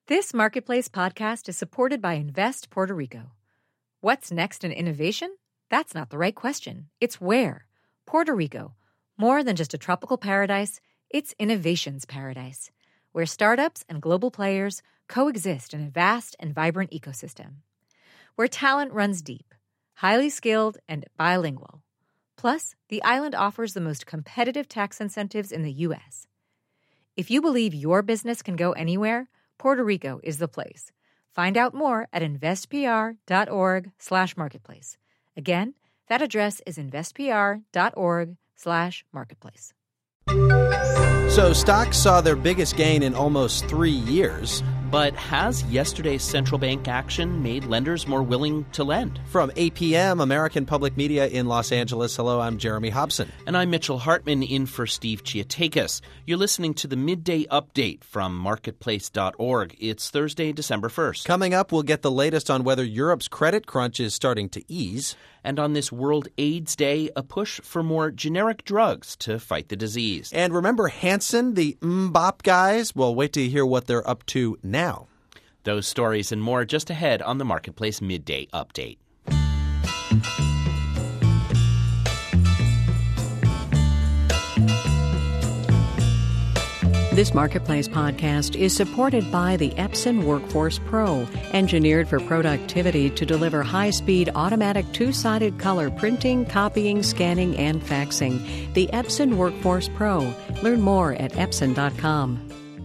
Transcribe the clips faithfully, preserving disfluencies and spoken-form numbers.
This Marketplace podcast is supported by Invest Puerto Rico. What's next in innovation? That's not the right question. It's where. Puerto Rico. More than just a tropical paradise, it's innovation's paradise, where startups and global players coexist in a vast and vibrant ecosystem. Where talent runs deep, highly skilled, and bilingual. Plus, the island offers the most competitive tax incentives in the U S. If you believe your business can go anywhere, Puerto Rico is the place. Find out more at investpr.org slash marketplace. Again, that address is investpr.org slash marketplace. So stocks saw their biggest gain in almost three years. But has yesterday's central bank action made lenders more willing to lend? From A P M, American Public Media in Los Angeles, hello, I'm Jeremy Hobson. And I'm Mitchell Hartman in for Steve Chiatakis. You're listening to the Midday Update from marketplace dot org. It's Thursday, December first. Coming up, we'll get the latest on whether Europe's credit crunch is starting to ease. And on this World AIDS Day, a push for more generic drugs to fight the disease. And remember Hanson, the M-bop guys? Well, wait till you hear what they're up to now. Those stories and more just ahead on the Marketplace Midday Update. This Marketplace podcast is supported by the Epson Workforce Pro, engineered for productivity to deliver high-speed automatic two-sided color printing, copying, scanning, and faxing. The Epson Workforce Pro. Learn more at epson dot com.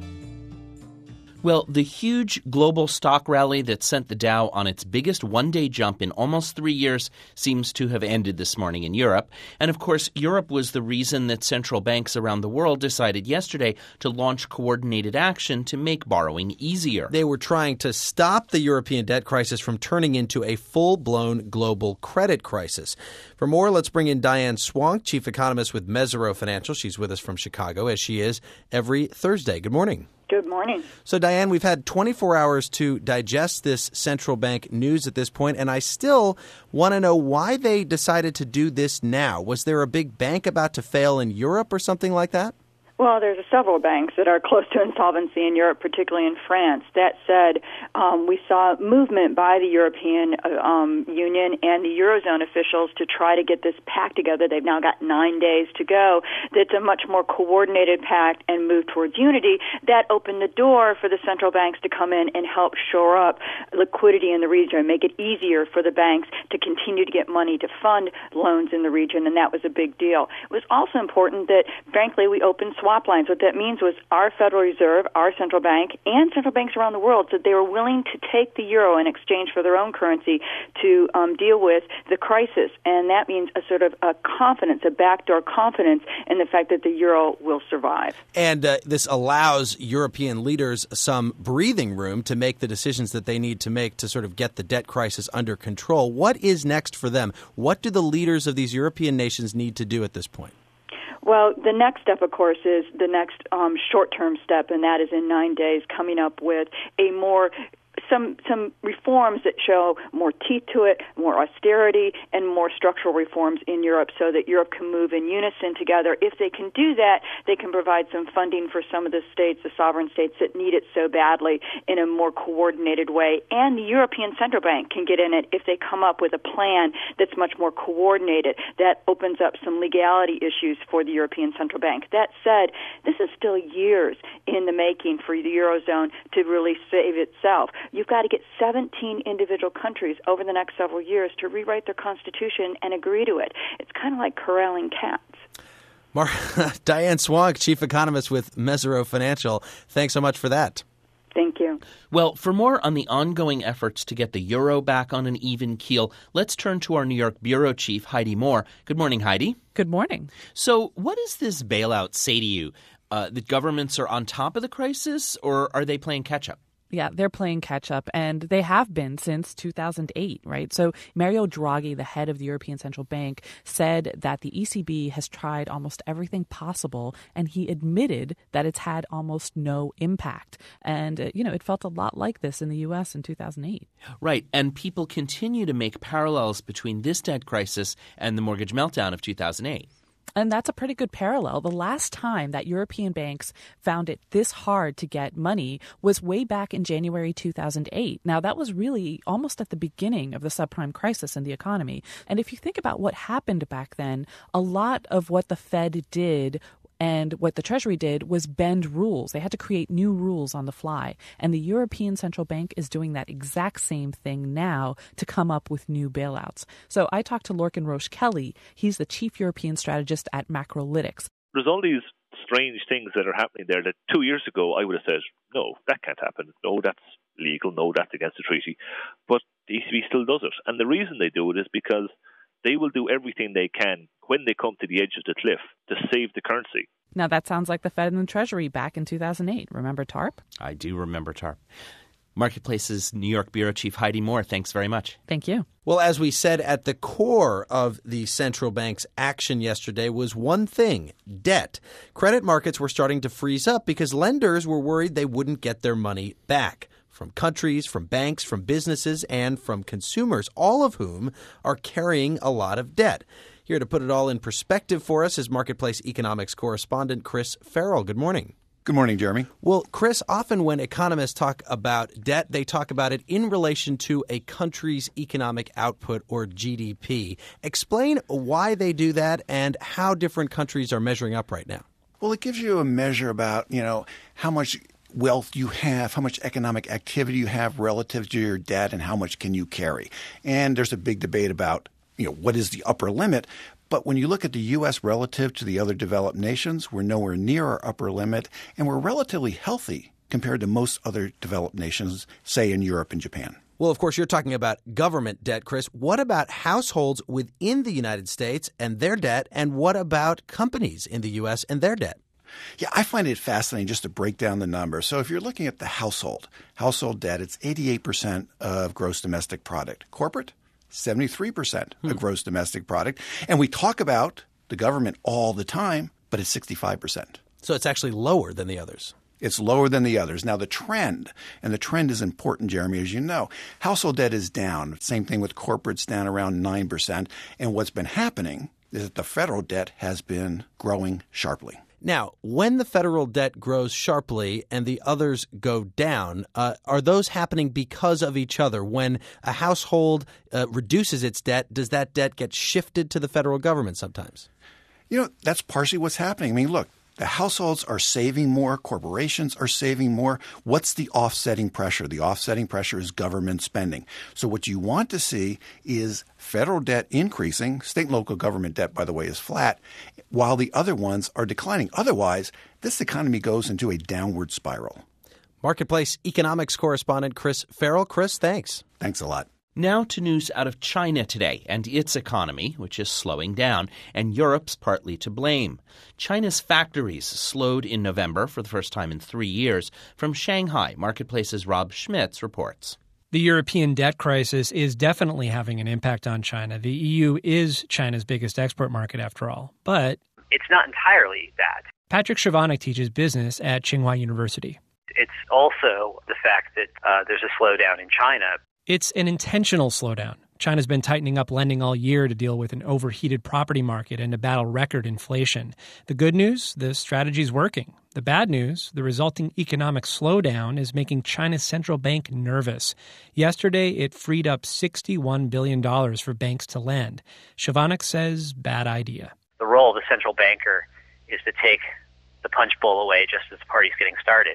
Well, the huge global stock rally that sent the Dow on its biggest one-day jump in almost three years seems to have ended this morning in Europe. And, of course, Europe was the reason that central banks around the world decided yesterday to launch coordinated action to make borrowing easier. They were trying to stop the European debt crisis from turning into a full-blown global credit crisis. For more, let's bring in Diane Swonk, chief economist with Mesirow Financial. She's with us from Chicago, as she is every Thursday. Good morning. Good morning. So, Diane, we've had twenty-four hours to digest this central bank news at this point, and I still want to know why they decided to do this now. Was there a big bank about to fail in Europe or something like that? Well, there's several banks that are close to insolvency in Europe, particularly in France. That said, um, we saw movement by the European um, Union and the Eurozone officials to try to get this pact together. They've now got nine days to go. That's a much more coordinated pact and move towards unity. That opened the door for the central banks to come in and help shore up liquidity in the region, make it easier for the banks to continue to get money to fund loans in the region, and that was a big deal. It was also important that, frankly, we opened swap lines. What that means was our Federal Reserve, our central bank, and central banks around the world said they were willing to take the euro in exchange for their own currency to um, deal with the crisis. And that means a sort of a confidence, a backdoor confidence in the fact that the euro will survive. And uh, this allows European leaders some breathing room to make the decisions that they need to make to sort of get the debt crisis under control. What is next for them? What do the leaders of these European nations need to do at this point? Well, the next step, of course, is the next um, short-term step, and that is in nine days coming up with a more some some reforms that show more teeth to it, more austerity, and more structural reforms in Europe so that Europe can move in unison together. If they can do that, they can provide some funding for some of the states, the sovereign states that need it so badly in a more coordinated way. And the European Central Bank can get in it if they come up with a plan that's much more coordinated. That opens up some legality issues for the European Central Bank. That said, this is still years in the making for the Eurozone to really save itself. You've got to get seventeen individual countries over the next several years to rewrite their constitution and agree to it. It's kind of like corralling cats. Mar- Diane Swonk, chief economist with Mesirow Financial. Thanks so much for that. Thank you. Well, for more on the ongoing efforts to get the euro back on an even keel, let's turn to our New York bureau chief, Heidi Moore. Good morning, Heidi. Good morning. So what does this bailout say to you? Uh, that governments are on top of the crisis, or are they playing catch-up? Yeah, they're playing catch up, and they have been since two thousand eight, right? So Mario Draghi, the head of the European Central Bank, said that the E C B has tried almost everything possible, and he admitted that it's had almost no impact. And, uh, you know, it felt a lot like this in the U S in two thousand eight. Right, and people continue to make parallels between this debt crisis and the mortgage meltdown of two thousand eight. And that's a pretty good parallel. The last time that European banks found it this hard to get money was way back in January two thousand eight. Now, that was really almost at the beginning of the subprime crisis in the economy. And if you think about what happened back then, a lot of what the Fed did and what the Treasury did was bend rules. They had to create new rules on the fly. And the European Central Bank is doing that exact same thing now to come up with new bailouts. So I talked to Lorcan Roche Kelly. He's the chief European strategist at Macrolytics. There's all these strange things that are happening there that two years ago I would have said, no, that can't happen. No, that's illegal. No, that's against the treaty. But the E C B still does it. And the reason they do it is because they will do everything they can when they come to the edge of the cliff to save the currency. Now, that sounds like the Fed and the Treasury back in two thousand eight. Remember TARP? I do remember TARP. Marketplace's New York Bureau Chief Heidi Moore, thanks very much. Thank you. Well, as we said, at the core of the central bank's action yesterday was one thing, debt. Credit markets were starting to freeze up because lenders were worried they wouldn't get their money back. From countries, from banks, from businesses, and from consumers, all of whom are carrying a lot of debt. Here to put it all in perspective for us is Marketplace economics correspondent Chris Farrell. Good morning. Good morning, Jeremy. Well, Chris, often when economists talk about debt, they talk about it in relation to a country's economic output or G D P. Explain why they do that and how different countries are measuring up right now. Well, it gives you a measure about, you know, how much wealth you have, how much economic activity you have relative to your debt, and how much can you carry. And there's a big debate about, you know, what is the upper limit. But when you look at the U S relative to the other developed nations, we're nowhere near our upper limit, and we're relatively healthy compared to most other developed nations, say in Europe and Japan. Well, of course, you're talking about government debt, Chris. What about households within the United States and their debt? And what about companies in the U S and their debt? Yeah, I find it fascinating just to break down the numbers. So if you're looking at the household, household debt, it's eighty-eight percent of gross domestic product. Corporate, seventy-three percent hmm. of gross domestic product. And we talk about the government all the time, but it's sixty-five percent. So it's actually lower than the others. It's lower than the others. Now, the trend, and the trend is important, Jeremy, as you know. Household debt is down. Same thing with corporates, down around nine percent. And what's been happening is that the federal debt has been growing sharply. Now, when the federal debt grows sharply and the others go down, uh, are those happening because of each other? When a household uh, reduces its debt, does that debt get shifted to the federal government sometimes? You know, that's partially what's happening. I mean, look, the households are saving more. Corporations are saving more. What's the offsetting pressure? The offsetting pressure is government spending. So what you want to see is federal debt increasing. State and local government debt, by the way, is flat, while the other ones are declining. Otherwise, this economy goes into a downward spiral. Marketplace economics correspondent Chris Farrell. Chris, thanks. Thanks a lot. Now to news out of China today and its economy, which is slowing down, and Europe's partly to blame. China's factories slowed in November for the first time in three years. From Shanghai, Marketplace's Rob Schmitz reports. The European debt crisis is definitely having an impact on China. The E U is China's biggest export market, after all. But it's not entirely that. Patrick Chovanec teaches business at Tsinghua University. It's also the fact that uh, there's a slowdown in China. It's an intentional slowdown. China's been tightening up lending all year to deal with an overheated property market and to battle record inflation. The good news, the strategy's working. The bad news, the resulting economic slowdown is making China's central bank nervous. Yesterday, it freed up sixty-one billion dollars for banks to lend. Chovanec says, bad idea. The role of the central banker is to take the punch bowl away just as the party's getting started.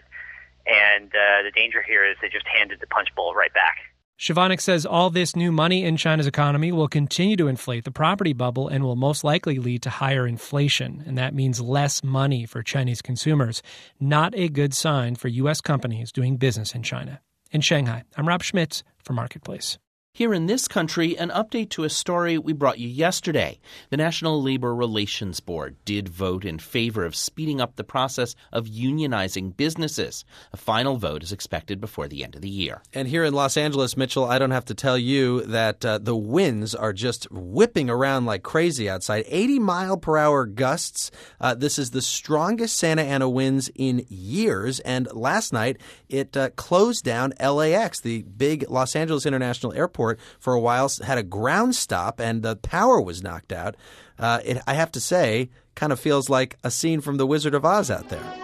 And uh, the danger here is they just handed the punch bowl right back. Chovanec says all this new money in China's economy will continue to inflate the property bubble and will most likely lead to higher inflation, and that means less money for Chinese consumers. Not a good sign for U S companies doing business in China. In Shanghai, I'm Rob Schmitz for Marketplace. Here in this country, an update to a story we brought you yesterday. The National Labor Relations Board did vote in favor of speeding up the process of unionizing businesses. A final vote is expected before the end of the year. And here in Los Angeles, Mitchell, I don't have to tell you that uh, the winds are just whipping around like crazy outside. eighty mile per hour gusts. Uh, this is the strongest Santa Ana winds in years. And last night, it uh, closed down L A X, the big Los Angeles International Airport, airport for a while had a ground stop and the power was knocked out. Uh, it, I have to say, kind of feels like a scene from The Wizard of Oz out there.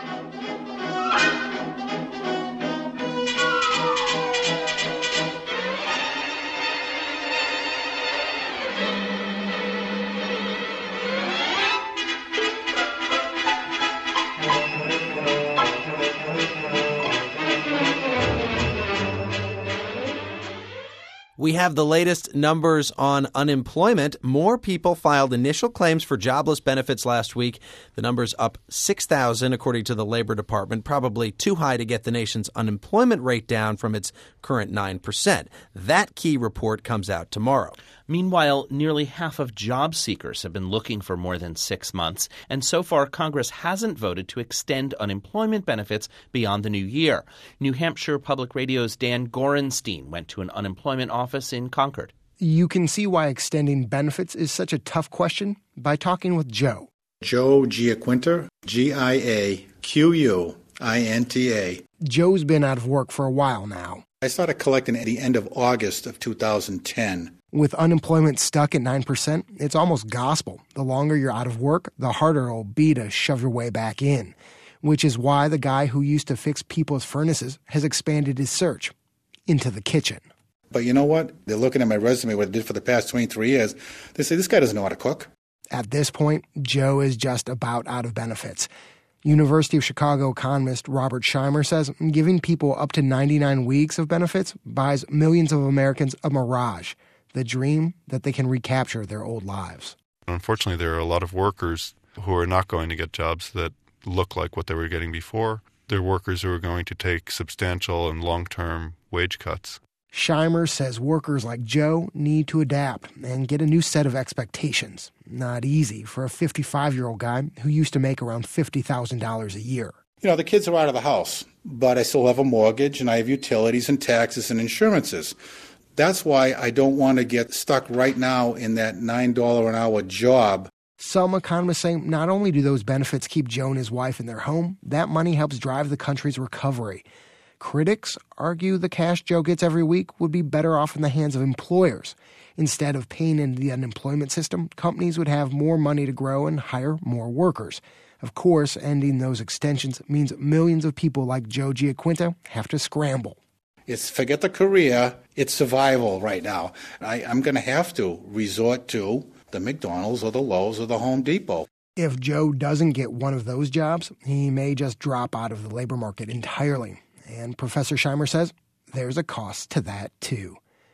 We have the latest numbers on unemployment. More people filed initial claims for jobless benefits last week. The number's up six thousand, according to the Labor Department, probably too high to get the nation's unemployment rate down from its current nine percent. That key report comes out tomorrow. Meanwhile, nearly half of job seekers have been looking for more than six months, and so far Congress hasn't voted to extend unemployment benefits beyond the new year. New Hampshire Public Radio's Dan Gorenstein went to an unemployment office in Concord. You can see why extending benefits is such a tough question by talking with Joe. Joe Giaquinta, G I A Q U I N T A. Joe's been out of work for a while now. I started collecting at the end of August of two thousand ten. With unemployment stuck at nine percent, it's almost gospel. The longer you're out of work, the harder it'll be to shove your way back in. Which is why the guy who used to fix people's furnaces has expanded his search into the kitchen. But you know what? They're looking at my resume, what I did for the past twenty-three years. They say, this guy doesn't know how to cook. At this point, Joe is just about out of benefits. University of Chicago economist Robert Scheimer says giving people up to ninety-nine weeks of benefits buys millions of Americans a mirage, the dream that they can recapture their old lives. Unfortunately, there are a lot of workers who are not going to get jobs that look like what they were getting before. They're workers who are going to take substantial and long-term wage cuts. Scheimer says workers like Joe need to adapt and get a new set of expectations. Not easy for a fifty-five-year-old guy who used to make around fifty thousand dollars a year. You know, the kids are out of the house, but I still have a mortgage and I have utilities and taxes and insurances. That's why I don't want to get stuck right now in that nine dollars an hour job. Some economists say not only do those benefits keep Joe and his wife in their home, that money helps drive the country's recovery. Critics argue the cash Joe gets every week would be better off in the hands of employers. Instead of paying into the unemployment system, companies would have more money to grow and hire more workers. Of course, ending those extensions means millions of people like Joe Giaquinta have to scramble. It's forget the career, it's survival right now. I, I'm going to have to resort to the McDonald's or the Lowe's or the Home Depot. If Joe doesn't get one of those jobs, he may just drop out of the labor market entirely. And Professor Scheimer says there's a cost to that, too.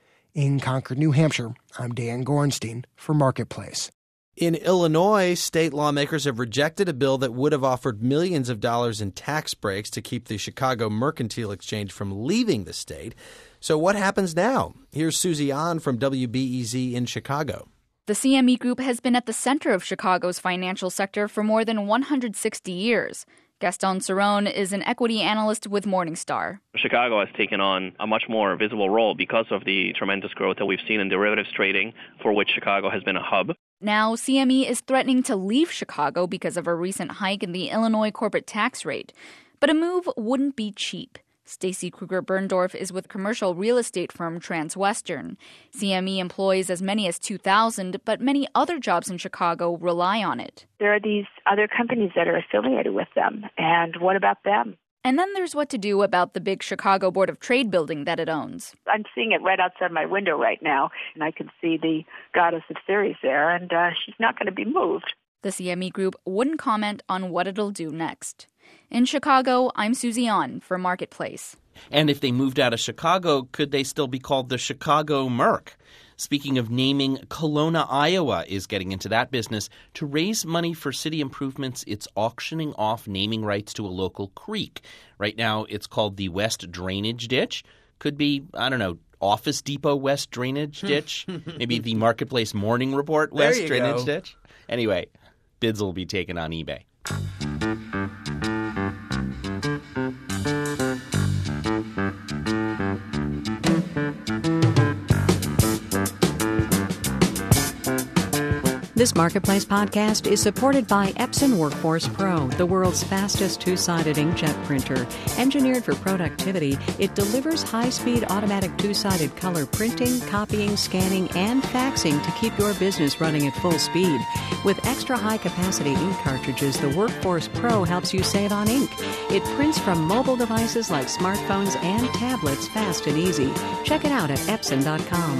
In Concord, New Hampshire, I'm Dan Gorenstein for Marketplace. In Illinois, state lawmakers have rejected a bill that would have offered millions of dollars in tax breaks to keep the Chicago Mercantile Exchange from leaving the state. So what happens now? Here's Susie An from W B E Z in Chicago. The C M E Group has been at the center of Chicago's financial sector for more than one hundred sixty years. Gaston Cerrone is an equity analyst with Morningstar. Chicago has taken on a much more visible role because of the tremendous growth that we've seen in derivatives trading, for which Chicago has been a hub. Now, C M E is threatening to leave Chicago because of a recent hike in the Illinois corporate tax rate. But a move wouldn't be cheap. Stacy Kruger-Berndorf is with commercial real estate firm Transwestern. C M E employs as many as two thousand, but many other jobs in Chicago rely on it. There are these other companies that are affiliated with them, and what about them? And then there's what to do about the big Chicago Board of Trade building that it owns. I'm seeing it right outside my window right now, and I can see the goddess of Ceres there, and uh, she's not going to be moved. The C M E Group wouldn't comment on what it'll do next. In Chicago, I'm Susie An for Marketplace. And if they moved out of Chicago, could they still be called the Chicago Merc? Speaking of naming, Kelowna, Iowa is getting into that business. To raise money for city improvements, it's auctioning off naming rights to a local creek. Right now, it's called the West Drainage Ditch. Could be, I don't know, Office Depot West Drainage Ditch. Maybe the Marketplace Morning Report West Drainage go. Ditch. Anyway, bids will be taken on eBay. The This Marketplace podcast is supported by Epson Workforce Pro, the world's fastest two-sided inkjet printer. Engineered for productivity, it delivers high-speed automatic two-sided color printing, copying, scanning, and faxing to keep your business running at full speed. With extra high-capacity ink cartridges, the Workforce Pro helps you save on ink. It prints from mobile devices like smartphones and tablets fast and easy. Check it out at epson dot com.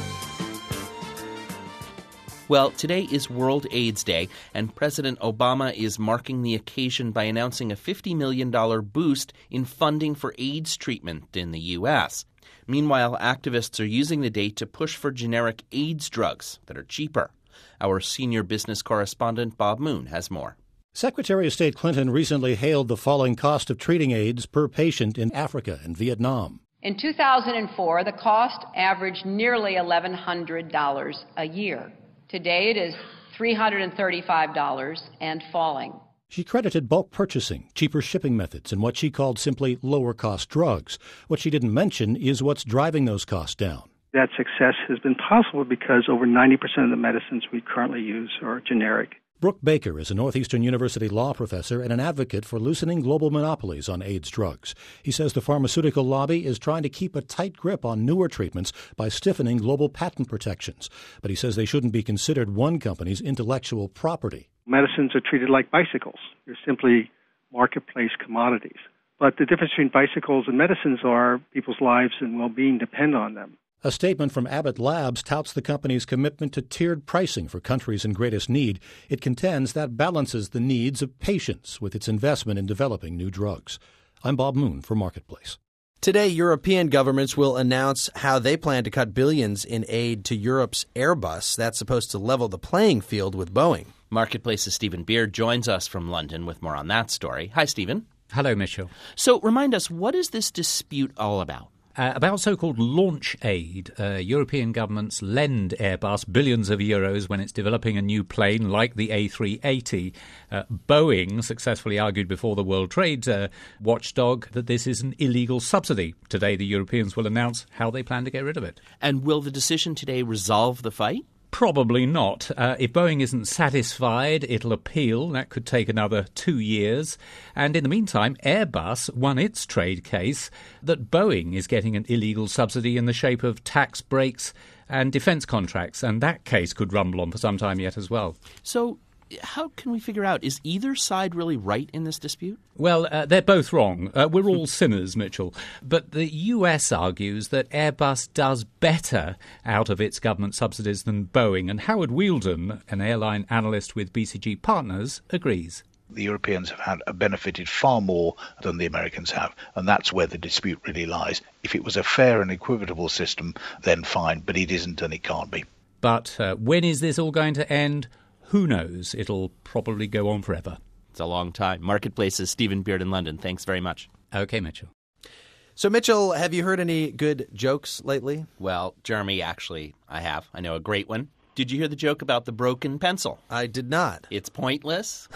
Well, today is World AIDS Day, and President Obama is marking the occasion by announcing a fifty million dollars boost in funding for AIDS treatment in the U S. Meanwhile, activists are using the day to push for generic AIDS drugs that are cheaper. Our senior business correspondent, Bob Moon, has more. Secretary of State Clinton recently hailed the falling cost of treating AIDS per patient in Africa and Vietnam. In two thousand four, the cost averaged nearly eleven hundred dollars a year. Today it is three hundred thirty-five dollars and falling. She credited bulk purchasing, cheaper shipping methods, and what she called simply lower-cost drugs. What she didn't mention is what's driving those costs down. That success has been possible because over ninety percent of the medicines we currently use are generic. Brooke Baker is a Northeastern University law professor and an advocate for loosening global monopolies on AIDS drugs. He says the pharmaceutical lobby is trying to keep a tight grip on newer treatments by stiffening global patent protections. But he says they shouldn't be considered one company's intellectual property. Medicines are treated like bicycles. They're simply marketplace commodities. But the difference between bicycles and medicines are people's lives and well-being depend on them. A statement from Abbott Labs touts the company's commitment to tiered pricing for countries in greatest need. It contends that balances the needs of patients with its investment in developing new drugs. I'm Bob Moon for Marketplace. Today, European governments will announce how they plan to cut billions in aid to Europe's Airbus. That's supposed to level the playing field with Boeing. Marketplace's Stephen Beard joins us from London with more on that story. Hi, Stephen. Hello, Mitchell. So remind us, what is this dispute all about? Uh, about so-called launch aid. Uh, European governments lend Airbus billions of euros when it's developing a new plane like the A three eighty. Uh, Boeing successfully argued before the World Trade uh, watchdog that this is an illegal subsidy. Today, the Europeans will announce how they plan to get rid of it. And will the decision today resolve the fight? Probably not. Uh, if Boeing isn't satisfied, it'll appeal. That could take another two years. And in the meantime, Airbus won its trade case that Boeing is getting an illegal subsidy in the shape of tax breaks and defence contracts. And that case could rumble on for some time yet as well. So how can we figure out, is either side really right in this dispute? Well, uh, they're both wrong. Uh, we're all sinners, Mitchell. But the U S argues that Airbus does better out of its government subsidies than Boeing. And Howard Wheeldon, an airline analyst with B C G Partners, agrees. The Europeans have had, benefited far more than the Americans have, and that's where the dispute really lies. If it was a fair and equitable system, then fine, but it isn't and it can't be. But uh, when is this all going to end? Who knows? It'll probably go on forever. It's a long time. Marketplace's Stephen Beard in London. Thanks very much. Okay, Mitchell. So, Mitchell, have you heard any good jokes lately? Well, Jeremy, actually, I have. I know a great one. Did you hear the joke about the broken pencil? I did not. It's pointless.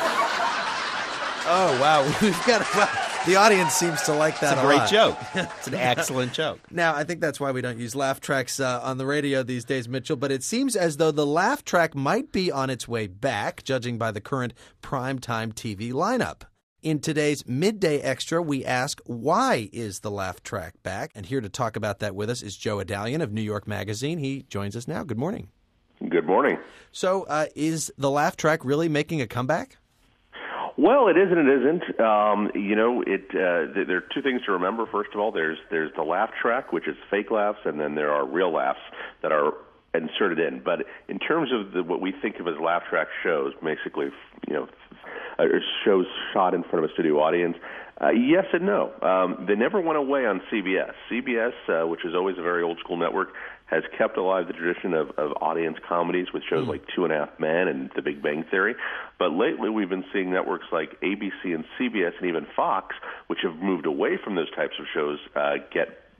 Oh, wow. We've got well, the audience seems to like that a, a great lot. joke. It's an excellent joke. Now, I think that's why we don't use laugh tracks uh, on the radio these days, Mitchell, but it seems as though the laugh track might be on its way back, judging by the current primetime T V lineup. In today's Midday Extra, we ask, why is the laugh track back? And here to talk about that with us is Joe Adalian of New York Magazine. He joins us now. Good morning. Good morning. So uh, is the laugh track really making a comeback? Well, it is and it isn't. Um, you know, it. Uh, th- there are two things to remember. First of all, there's there's the laugh track, which is fake laughs, and then there are real laughs that are inserted in. But in terms of the, what we think of as laugh track shows, basically, you know, uh, shows shot in front of a studio audience, uh, yes and no. Um, they never went away on C B S. C B S, uh, which is always a very old school network, has kept alive the tradition of, of audience comedies with shows mm. like Two and a Half Men and The Big Bang Theory. But lately we've been seeing networks like A B C and C B S and even Fox, which have moved away from those types of shows, uh, get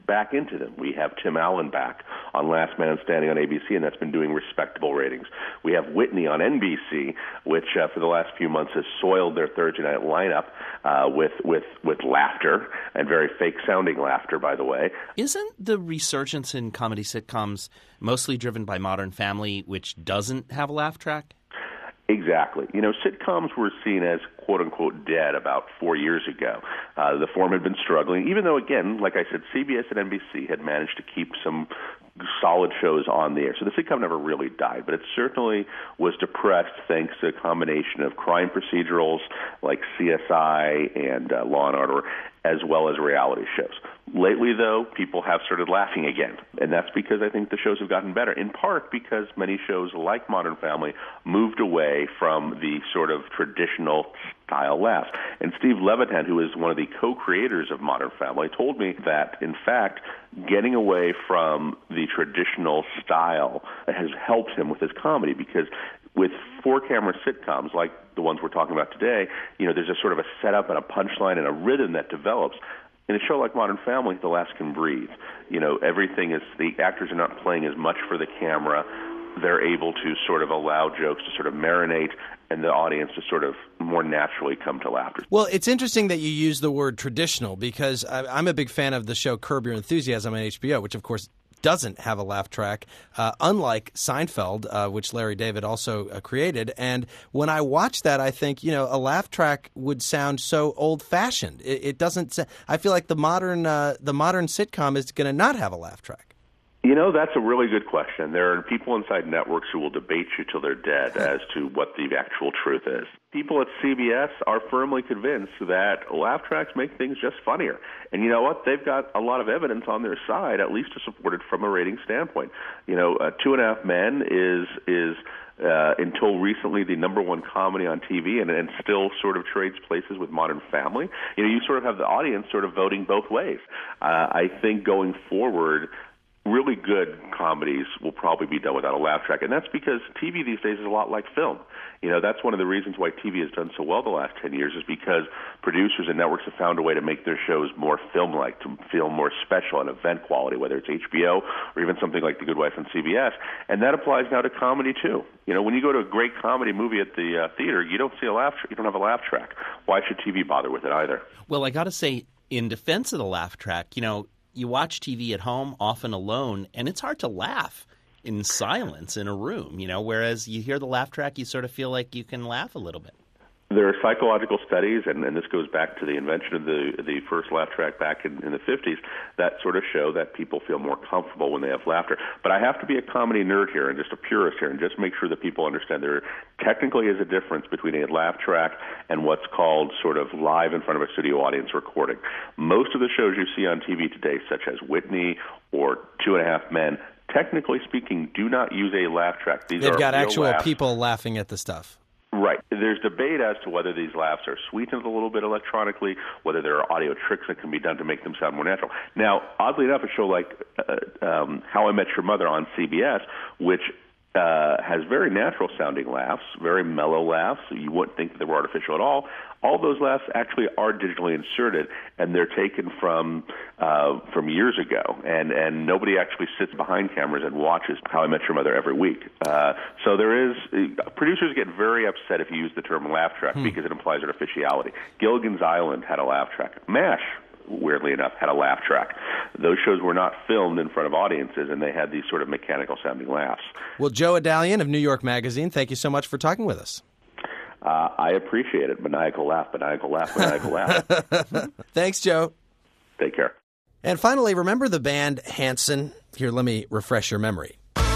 back into them. We have Tim Allen back on Last Man Standing on A B C, and that's been doing respectable ratings. We have Whitney on N B C, which uh, for the last few months has soiled their Thursday night lineup uh, with, with, with laughter, and very fake-sounding laughter, by the way. Isn't the resurgence in comedy sitcoms mostly driven by Modern Family, which doesn't have a laugh track? Exactly. You know, sitcoms were seen as quote-unquote dead about four years ago. Uh, the form had been struggling, even though, again, like I said, C B S and N B C had managed to keep some solid shows on the air. So the sitcom never really died, but it certainly was depressed thanks to a combination of crime procedurals like C S I and uh, Law and Order, as well as reality shows. Lately, though, people have started laughing again, and that's because I think the shows have gotten better, in part because many shows like Modern Family moved away from the sort of traditional style laughs. And Steve Levitan, who is one of the co-creators of Modern Family, told me that, in fact, getting away from the traditional style has helped him with his comedy, because with four-camera sitcoms like the ones we're talking about today, you know, there's a sort of a setup and a punchline and a rhythm that develops. In a show like Modern Family, the laughs can breathe. You know, everything is, the actors are not playing as much for the camera. They're able to sort of allow jokes to sort of marinate and the audience to sort of more naturally come to laughter. Well, it's interesting that you use the word traditional, because I'm a big fan of the show Curb Your Enthusiasm on H B O, which, of course, doesn't have a laugh track, uh, unlike Seinfeld, uh, which Larry David also uh, created. And when I watch that, I think, you know, a laugh track would sound so old-fashioned. It, it doesn't. I feel like the modern uh, the modern sitcom is going to not have a laugh track. You know, that's a really good question. There are people inside networks who will debate you till they're dead as to what the actual truth is. People at C B S are firmly convinced that laugh tracks make things just funnier. And you know what? They've got a lot of evidence on their side, at least to support it from a rating standpoint. You know, uh, Two and a Half Men is is uh, until recently the number one comedy on T V, and, and still sort of trades places with Modern Family. You know, you sort of have the audience sort of voting both ways. Uh, I think going forward, really good comedies will probably be done without a laugh track, and that's because T V these days is a lot like film. You know, that's one of the reasons why T V has done so well the last ten years, is because producers and networks have found a way to make their shows more film-like, to feel more special and event quality, whether it's H B O or even something like The Good Wife on C B S, and that applies now to comedy too. You know, when you go to a great comedy movie at the uh, theater, you don't see a laugh, you don't have a laugh track. Why should T V bother with it either? Well, I got to say, in defense of the laugh track, you know, you watch T V at home, often alone, and it's hard to laugh in silence in a room, you know, whereas you hear the laugh track, you sort of feel like you can laugh a little bit. There are psychological studies, and, and this goes back to the invention of the the first laugh track back in, in the fifties, that sort of show that people feel more comfortable when they have laughter. But I have to be a comedy nerd here and just a purist here and just make sure that people understand there technically is a difference between a laugh track and what's called sort of live in front of a studio audience recording. Most of the shows you see on T V today, such as Whitney or Two and a Half Men, technically speaking, do not use a laugh track. These They've are got real actual laughs. people laughing at the stuff. Right. There's debate as to whether these laughs are sweetened a little bit electronically, whether there are audio tricks that can be done to make them sound more natural. Now, oddly enough, a show like uh, um, How I Met Your Mother on C B S, which uh, has very natural-sounding laughs, very mellow laughs, you wouldn't think that they were artificial at all. All those laughs actually are digitally inserted, and they're taken from uh, from years ago. And, and nobody actually sits behind cameras and watches How I Met Your Mother every week. Uh, so there is uh, producers get very upset if you use the term laugh track hmm. because it implies artificiality. Gilligan's Island had a laugh track. MASH, weirdly enough, had a laugh track. Those shows were not filmed in front of audiences, and they had these sort of mechanical-sounding laughs. Well, Joe Adalian of New York Magazine, thank you so much for talking with us. Uh, I appreciate it. Maniacal laugh, maniacal laugh, maniacal laugh. Thanks, Joe. Take care. And finally, remember the band Hanson? Here, let me refresh your memory.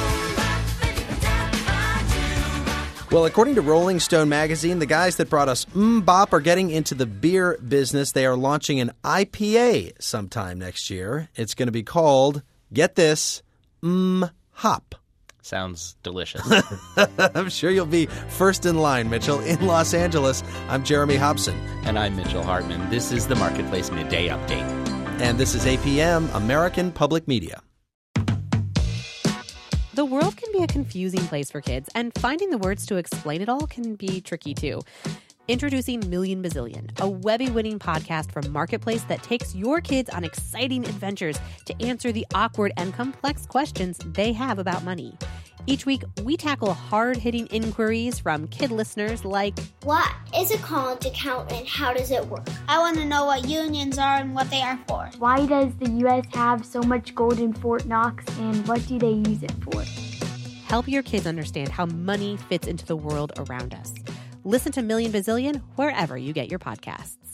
Well, according to Rolling Stone magazine, the guys that brought us MMMBop are getting into the beer business. They are launching an I P A sometime next year. It's going to be called, get this, MMHop. Sounds delicious. I'm sure you'll be first in line, Mitchell. In Los Angeles, I'm Jeremy Hobson. And I'm Mitchell Hartman. This is the Marketplace Midday Update. And this is A P M, American Public Media. The world can be a confusing place for kids, and finding the words to explain it all can be tricky too. Introducing Million Bazillion, a Webby-winning podcast from Marketplace that takes your kids on exciting adventures to answer the awkward and complex questions they have about money. Each week, we tackle hard-hitting inquiries from kid listeners like, what is a college account and how does it work? I want to know what unions are and what they are for. Why does the U S have so much gold in Fort Knox and what do they use it for? Help your kids understand how money fits into the world around us. Listen to Million Bazillion wherever you get your podcasts.